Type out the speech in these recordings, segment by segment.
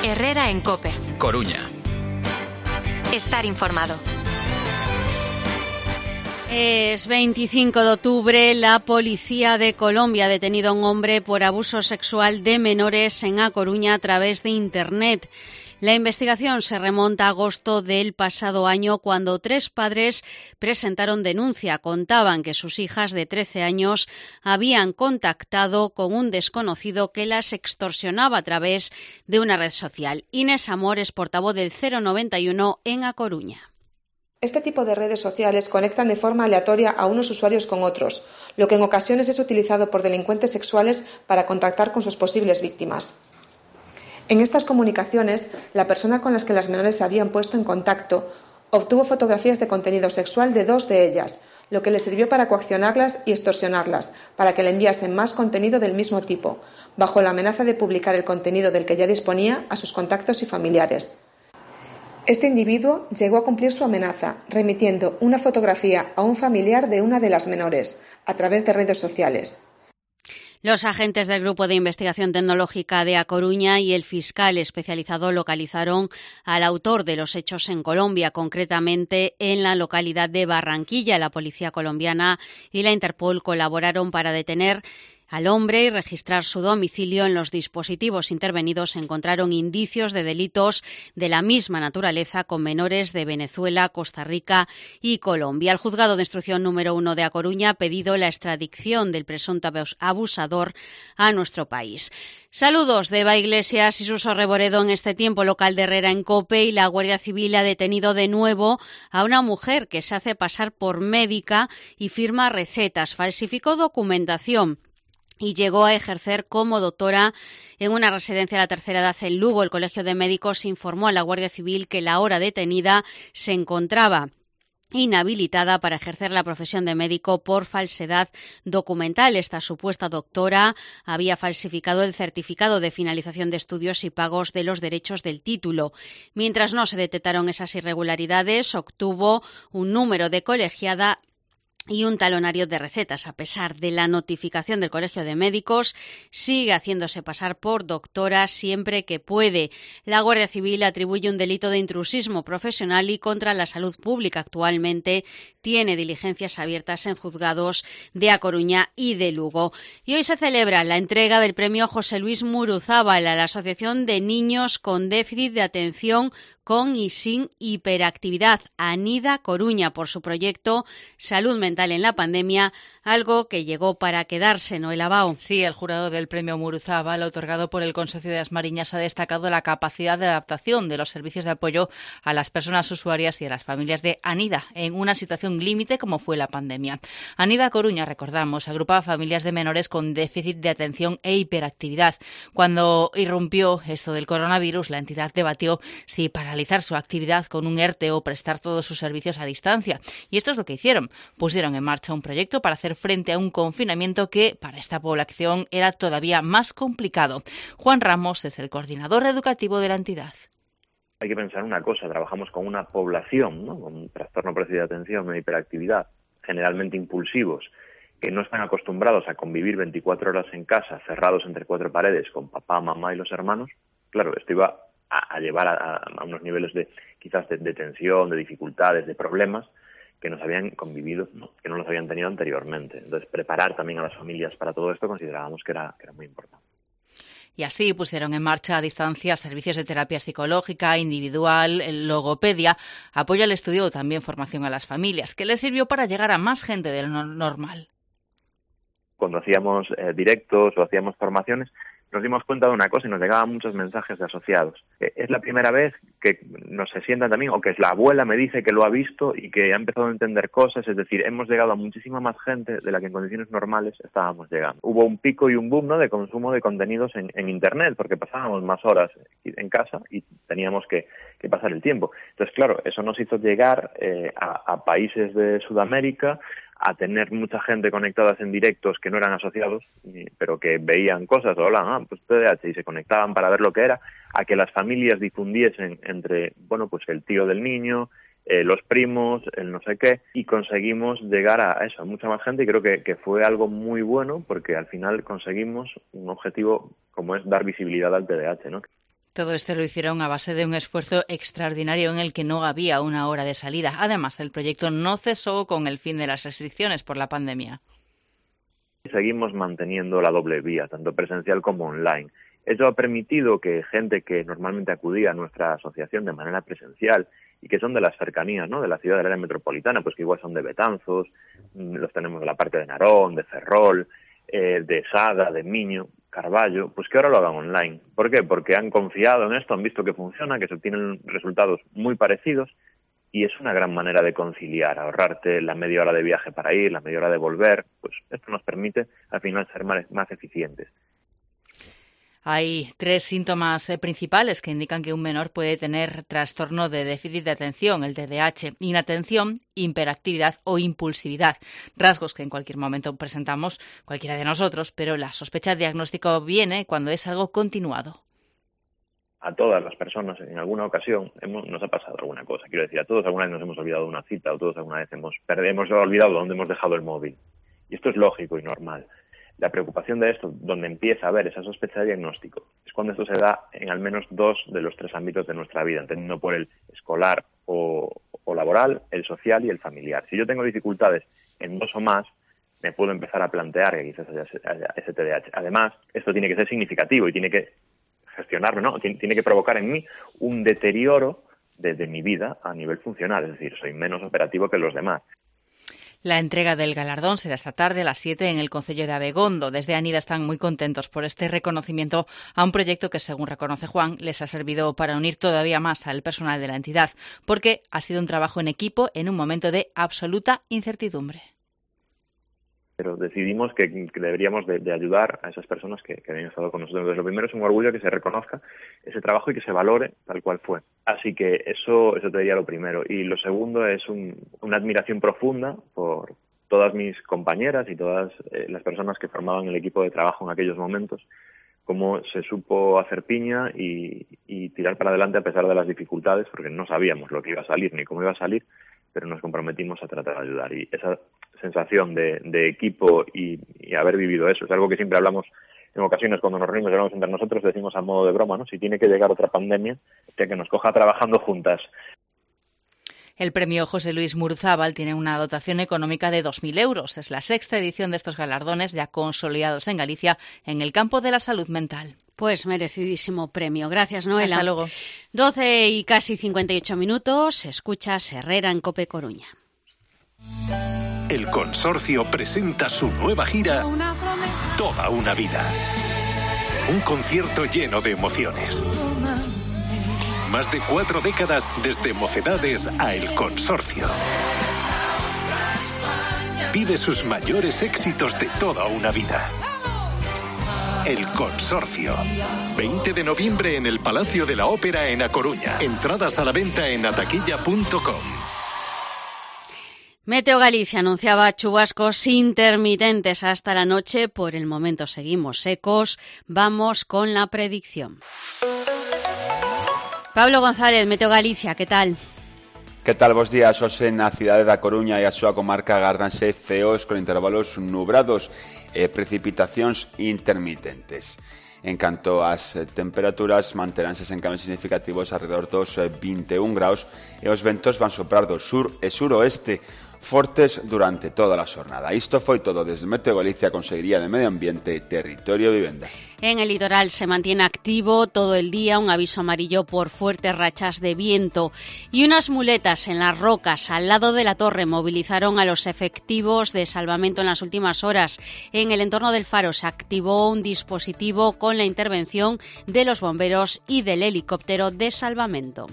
Herrera en COPE. Coruña. Estar informado. Es 25 de octubre. La policía de Colombia ha detenido a un hombre por abuso sexual de menores en A Coruña a través de Internet. La investigación se remonta a agosto del pasado año, cuando 3 padres presentaron denuncia. Contaban que sus hijas de 13 años habían contactado con un desconocido que las extorsionaba a través de una red social. Inés Amor es portavoz del 091 en A Coruña. Este tipo de redes sociales conectan de forma aleatoria a unos usuarios con otros, lo que en ocasiones es utilizado por delincuentes sexuales para contactar con sus posibles víctimas. En estas comunicaciones, la persona con la que las menores se habían puesto en contacto obtuvo fotografías de contenido sexual de 2 de ellas, lo que le sirvió para coaccionarlas y extorsionarlas, para que le enviasen más contenido del mismo tipo, bajo la amenaza de publicar el contenido del que ya disponía a sus contactos y familiares. Este individuo llegó a cumplir su amenaza, remitiendo una fotografía a un familiar de una de las menores, a través de redes sociales. Los agentes del Grupo de Investigación Tecnológica de A Coruña y el fiscal especializado localizaron al autor de los hechos en Colombia, concretamente en la localidad de Barranquilla. La policía colombiana y la Interpol colaboraron para detener al hombre y registrar su domicilio. En los dispositivos intervenidos se encontraron indicios de delitos de la misma naturaleza con menores de Venezuela, Costa Rica y Colombia. El juzgado de instrucción número 1 de A Coruña ha pedido la extradición del presunto abusador a nuestro país. Saludos de Eva Iglesias y Suso Reboredo en este tiempo local de Herrera en COPE. Y la Guardia Civil ha detenido de nuevo a una mujer que se hace pasar por médica y firma recetas. Falsificó documentación y llegó a ejercer como doctora en una residencia de la tercera edad en Lugo. El Colegio de Médicos informó a la Guardia Civil que la ahora detenida se encontraba inhabilitada para ejercer la profesión de médico por falsedad documental. Esta supuesta doctora había falsificado el certificado de finalización de estudios y pagos de los derechos del título. Mientras no se detectaron esas irregularidades, obtuvo un número de colegiada y un talonario de recetas. A pesar de la notificación del Colegio de Médicos, sigue haciéndose pasar por doctora siempre que puede. La Guardia Civil atribuye un delito de intrusismo profesional y contra la salud pública. Actualmente tiene diligencias abiertas en juzgados de A Coruña y de Lugo. Y hoy se celebra la entrega del premio José Luis Muruzábal a la Asociación de Niños con Déficit de Atención con y sin hiperactividad, ANIDA Coruña, por su proyecto Salud Mental en la Pandemia, algo que llegó para quedarse, ¿no, Elabao? Sí, el jurado del premio Muruzábal, otorgado por el Consorcio de As Mariñas, ha destacado la capacidad de adaptación de los servicios de apoyo a las personas usuarias y a las familias de ANIDA en una situación límite como fue la pandemia. ANIDA Coruña, recordamos, agrupa a familias de menores con déficit de atención e hiperactividad. Cuando irrumpió esto del coronavirus, la entidad debatió si paralizar su actividad con un ERTE o prestar todos sus servicios a distancia. Y esto es lo que hicieron. Pusieron en marcha un proyecto para hacer frente a un confinamiento que para esta población era todavía más complicado. Juan Ramos es el coordinador educativo de la entidad. Hay que pensar una cosa, trabajamos con una población, ¿no?, con trastorno por déficit de atención o hiperactividad, generalmente impulsivos, que no están acostumbrados a convivir 24 horas en casa, cerrados entre 4 paredes, con papá, mamá y los hermanos. Claro, esto iba a llevar a unos niveles de quizás de tensión, de dificultades, de problemas que nos habían convivido, ¿no?, que no los habían tenido anteriormente. Entonces, preparar también a las familias para todo esto considerábamos que era muy importante. Y así pusieron en marcha a distancia servicios de terapia psicológica, individual, logopedia, apoyo al estudio o también formación a las familias, que les sirvió para llegar a más gente de lo normal. Cuando hacíamos directos o hacíamos formaciones, nos dimos cuenta de una cosa y nos llegaban muchos mensajes de asociados. Es la primera vez que nos se sientan también, o que la abuela me dice que lo ha visto y que ha empezado a entender cosas, es decir, hemos llegado a muchísima más gente de la que en condiciones normales estábamos llegando. Hubo un pico y un boom, ¿no?, de consumo de contenidos en Internet, porque pasábamos más horas en casa y teníamos que pasar el tiempo. Entonces, claro, eso nos hizo llegar a países de Sudamérica, a tener mucha gente conectadas en directos que no eran asociados, pero que veían cosas o hablaban, pues TDAH, y se conectaban para ver lo que era, a que las familias difundiesen entre, bueno, pues el tío del niño, los primos, el no sé qué, y conseguimos llegar a eso, a mucha más gente, y creo que fue algo muy bueno, porque al final conseguimos un objetivo como es dar visibilidad al TDAH, ¿no? Todo esto lo hicieron a base de un esfuerzo extraordinario en el que no había una hora de salida. Además, el proyecto no cesó con el fin de las restricciones por la pandemia. Seguimos manteniendo la doble vía, tanto presencial como online. Eso ha permitido que gente que normalmente acudía a nuestra asociación de manera presencial y que son de las cercanías, ¿no?, de la ciudad del área metropolitana, pues que igual son de Betanzos, los tenemos de la parte de Narón, de Ferrol, de Sada, de Miño, Carballo, pues que ahora lo hagan online. ¿Por qué? Porque han confiado en esto, han visto que funciona, que se obtienen resultados muy parecidos y es una gran manera de conciliar, ahorrarte la media hora de viaje para ir, la media hora de volver. Pues esto nos permite al final ser más eficientes. Hay 3 síntomas principales que indican que un menor puede tener trastorno de déficit de atención, el TDAH, inatención, hiperactividad o impulsividad, rasgos que en cualquier momento presentamos cualquiera de nosotros, pero la sospecha de diagnóstico viene cuando es algo continuado. A todas las personas en alguna ocasión nos ha pasado alguna cosa. Quiero decir, a todos alguna vez nos hemos olvidado de una cita o todos alguna vez hemos olvidado dónde hemos dejado el móvil. Y esto es lógico y normal. La preocupación de esto, donde empieza a haber esa sospecha de diagnóstico, es cuando esto se da en al menos 2 de los 3 ámbitos de nuestra vida, entendiendo por el escolar o laboral, el social y el familiar. Si yo tengo dificultades en 2 o más, me puedo empezar a plantear que quizás haya ese TDAH. Además, esto tiene que ser significativo y tiene que gestionarlo, ¿no? Tiene que provocar en mí un deterioro de mi vida a nivel funcional, es decir, soy menos operativo que los demás. La entrega del galardón será esta tarde a las 7 en el concello de Abegondo. Desde Anida están muy contentos por este reconocimiento a un proyecto que, según reconoce Juan, les ha servido para unir todavía más al personal de la entidad, porque ha sido un trabajo en equipo en un momento de absoluta incertidumbre. Pero decidimos que deberíamos de ayudar a esas personas que habían estado con nosotros. Entonces, lo primero es un orgullo que se reconozca ese trabajo y que se valore tal cual fue. Así que eso te diría lo primero. Y lo segundo es una admiración profunda por todas mis compañeras y todas las personas que formaban el equipo de trabajo en aquellos momentos, cómo se supo hacer piña y tirar para adelante a pesar de las dificultades, porque no sabíamos lo que iba a salir ni cómo iba a salir, pero nos comprometimos a tratar de ayudar. Y esa sensación de equipo y haber vivido eso es algo que siempre hablamos en ocasiones cuando nos reunimos y hablamos entre nosotros, decimos a modo de broma, ¿no? Si tiene que llegar otra pandemia, que nos coja trabajando juntas. El premio José Luis Muruzábal tiene una dotación económica de 2.000 euros. Es la 6ª edición de estos galardones ya consolidados en Galicia en el campo de la salud mental. Pues merecidísimo premio. Gracias, Noela. Hasta luego. 12 y casi 58 minutos. Escuchas Herrera en COPE Coruña. El Consorcio presenta su nueva gira Toda una vida. Un concierto lleno de emociones. Más de 4 décadas desde Mocedades a El Consorcio. Vive sus mayores éxitos de toda una vida. El Consorcio. 20 de noviembre en el Palacio de la Ópera en A Coruña. Entradas a la venta en ataquilla.com. Meteo Galicia anunciaba chubascos intermitentes hasta la noche. Por el momento seguimos secos. Vamos con la predicción. Pablo González, Meteo Galicia, ¿qué tal? Que tal, bos días? Hoxe na cidade da Coruña e a súa comarca agardanse ceos con intervalos nubrados e precipitacións intermitentes. En canto ás temperaturas, manteránse sen cambios significativos alrededor dos 21 graus e os ventos van soprar do sur e suroeste fortes durante toda a xornada. Isto foi todo desde Meteo Galicia, Consellería de Medio Ambiente, Territorio e Vivenda. En el litoral se mantiene activo todo el día un aviso amarillo por fuertes rachas de viento y unas muletas en las rocas al lado de la torre movilizaron a los efectivos de salvamento en las últimas horas. En el entorno del faro se activó un dispositivo con la intervención de los bomberos y del helicóptero de salvamento.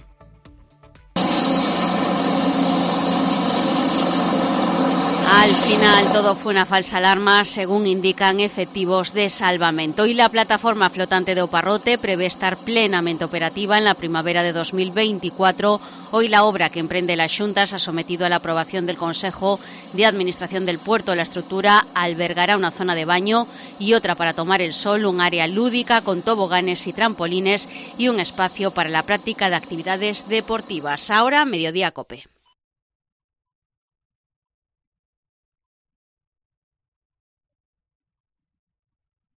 Al final todo fue una falsa alarma, según indican efectivos de salvamento. Y la plataforma flotante de Oparrote prevé estar plenamente operativa en la primavera de 2024. Hoy la obra que emprende las Xuntas ha sometido a la aprobación del Consejo de Administración del puerto. La estructura albergará una zona de baño y otra para tomar el sol, un área lúdica con toboganes y trampolines y un espacio para la práctica de actividades deportivas. Ahora, Mediodía COPE.